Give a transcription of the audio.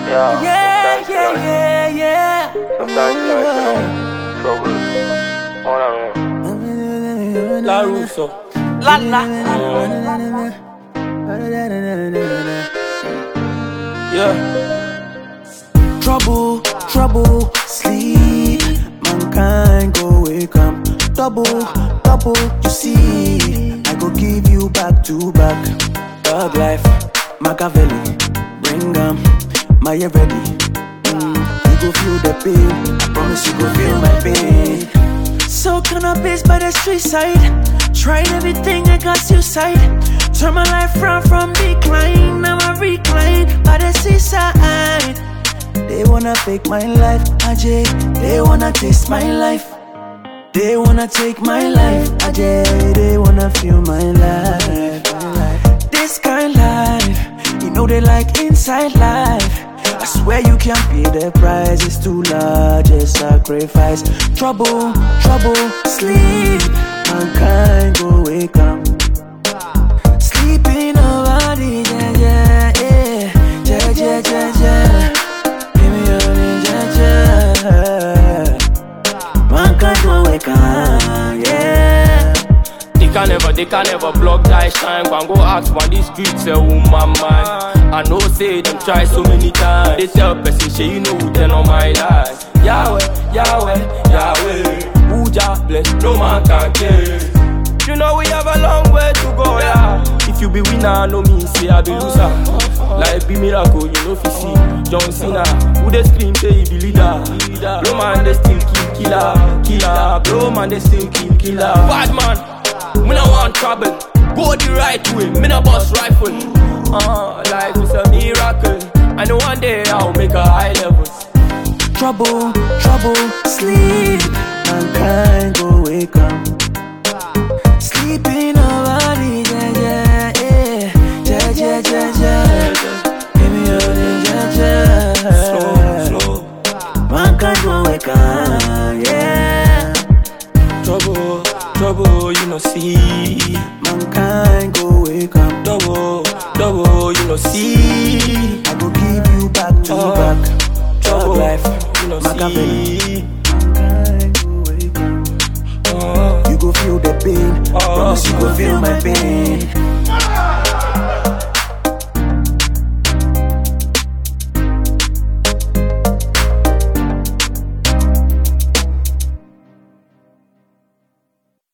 Yeah. Sometimes trouble. On and on. La Russo. La. Yeah. Trouble, sleep. Mankind go wake up. Double, you see. I go give you back to back. Thug life, Machiavelli. Bring 'em, my ready. You go feel the pain. I promise you go feel my pain. So cannabis by the street side. Tried everything, I got suicide. Turn my life round from decline. Now I recline by the seaside. They wanna take my life, Ajay. They wanna taste my life. They wanna take my life, Ajay. They wanna feel my life. This kind life, you know they like inside life. I swear you can't pay the price. It's too large, a sacrifice. Trouble, sleep. Mankind go wake up. Sleep in nobody, yeah. Give me your mankind go wake up, yeah. They can never block that shine. Go ask when these streets say woman mind. I know say them try so many times. They tell person say you know they on my life. Yahweh, who just bless, no man can kill. You know we have a long way to go, yeah. If you be winner, no me say I be loser. Life be miracle, you know fi see. John Cena, who they scream say he be leader. Blow man they still killer. Blow man they still killer. Bad man, me no want trouble. Go the right way, me no bust rifle. Life is a miracle. I know one day I'll make a high level. Trouble, sleep. Mankind go wake up. Sleep in nobody, yeah. Give me your Slow. Mankind go wake up, yeah. Trouble, you know see. Mankind go wake up. Double, you know see. I go give you back to back. Trouble, life, you know Machiavelli. see. Mankind go wake up. You go feel the pain. Promise you go feel my pain.